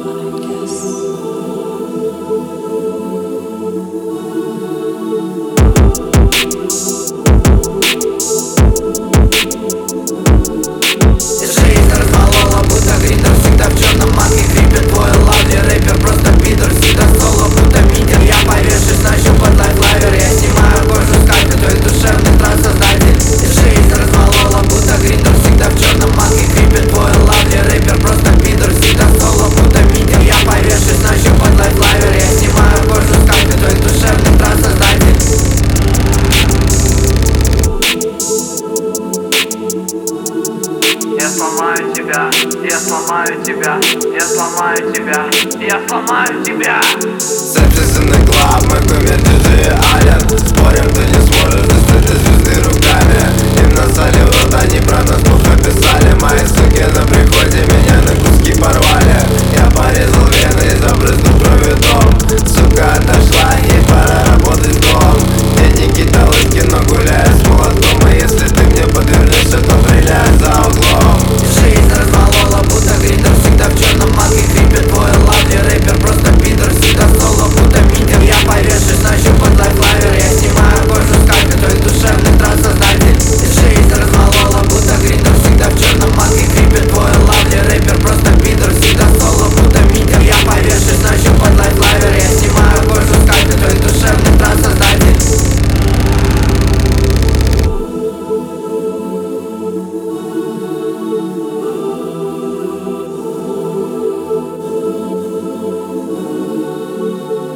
Жизнь размолола, будто гриндер. Всегда в черном манге крипит. Твой лавли рэпер просто пидор. Всегда соло, будто митер. Я повешусь на щупот лайфлайвер. Я снимаю кожу с калька, твой душевный трансоздатель. Жизнь размолола, будто гриндер. Всегда в черном манге крипит. Твой лавли рэпер просто пидор. Всегда соло, будто митер. Я повешусь на щупот лайфлайвер. Я снимаю кожу с калька, твой душевный трансоздатель. Я сломаю тебя, я сломаю тебя, я сломаю тебя, я сломаю тебя. Sepsis in the club, мой кумир диджей Ален. Спорим, ты не сможешь достать до звезды руками. Им насали в рот, они про нас плохо писали. Мои суки на приходе меня на куски порвали.